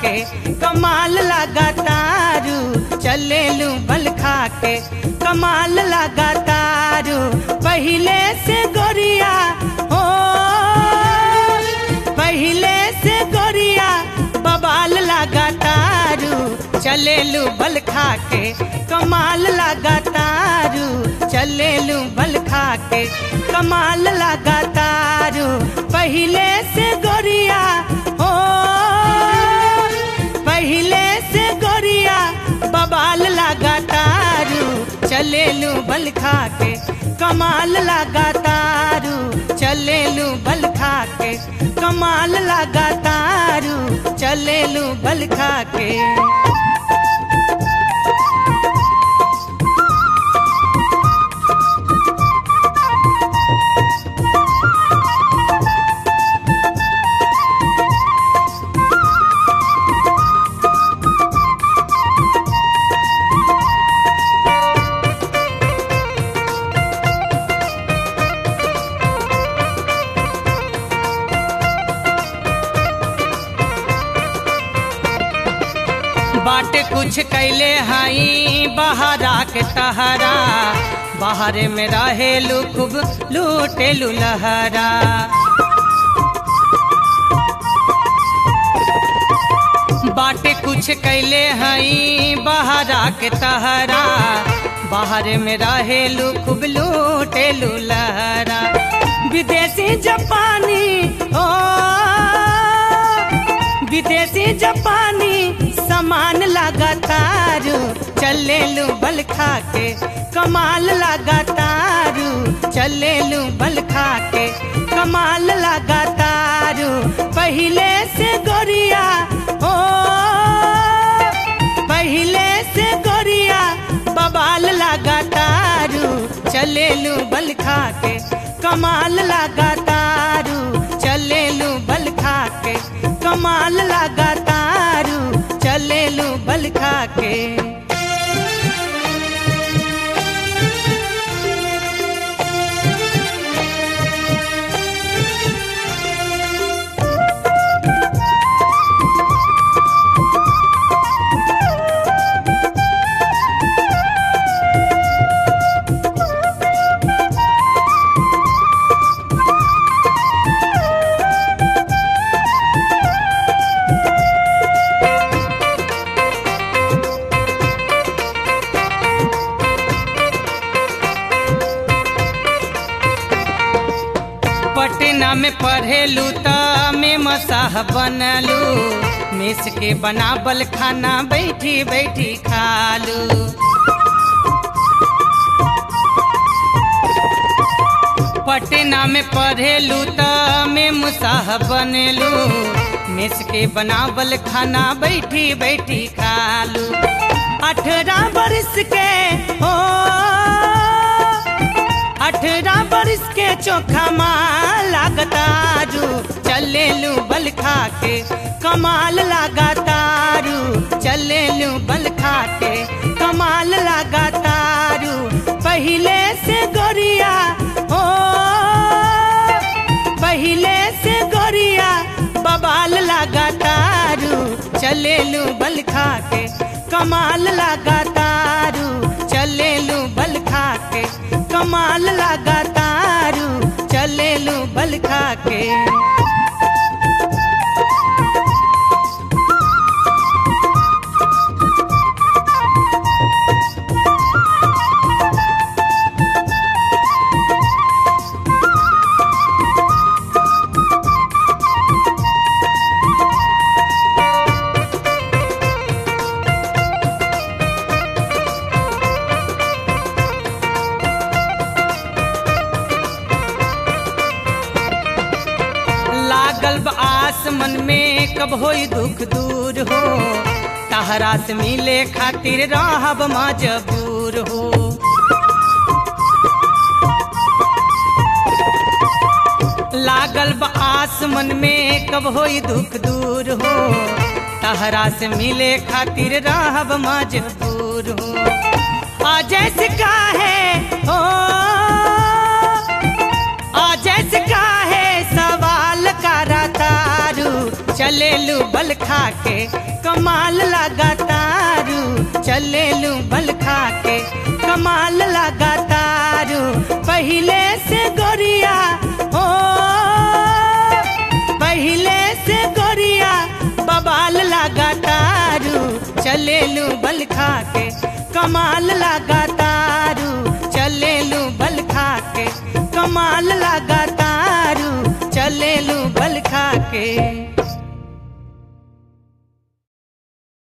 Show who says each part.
Speaker 1: के कमाल लगा तारू चलेलू बल खा के कमाल लगा तारू पहले से गोरिया हो पहले से गोरिया बबाल लगा तारू चलेलू बल खा के कमाल लगा तारू चलेलू बल खा के कमाल लगा तारू पहले से गोरिया हो पहले से गोरिया बबाल लगा तारू चलेलू बल खा के कमाल लगा तारू चलेलू बल खा के कमाल लगा तारू चलेलू बल खा के। बाटे कुछ कैले हाई बहरा के तहरा बाहर में रहेलू खूब लूटेलू लहरा बाटे कुछ कैले हाई बहरा के तहरा बाहर में रहेलू खूब लूटेलू लहरा विदेशी जापानी ओ विदेशी जापानी समान लगा तारू चलेलू बल खा के कमाल लगा तारू चलेलू बल खा के कमाल लगा तारू पहले से गोरिया हो पहले से गोरिया बबाल लगा तारू चलेलू बल खा के कमाल लगा तारू चलेलू बल खा के कमाल लगा तारू चलेलू बल खा के। पटना में पढ़ेलू त में मसाह बनलू मेस के बनावल खाना बैठी बैठी खालू पटना में पढ़ेलू त में मुसाह बनलू मेस के बनावल खाना बैठी बैठी खालू 18 बरस के हो 18 बरस के चोखा माल लागतारू चलेलू बल खा के कमाल लागतारू चलेलू बल खा के कमाल लागतारू पहले से गोरिया हो पहले से गोरिया बबाल लागतारू चलेलू बल खा के कमाल लागतारू चलेलू बल खा के कमाल लगा तारू चलेलू बल खा के। आस मन में कब होई दुख दूर हो तहरा से मिले खातिर रहब मजबूर हो लागल बा आस मन में कब होई दुख दूर हो तहरा से मिले खातिर रहब मजबूर हो आ जैसे का है हो आ जैसे का है सवाल करा तारू चलेलू बल खा के कमाल लगा तारू चले लू बल खा के कमाल लगा तारू पहले से गोरिया हो पहले से गोरिया बबाल लगा तारू चले लू बल खा के कमाल लगा तारू चले लू बल खा के कमाल लगा तारू चले लू बल खा के।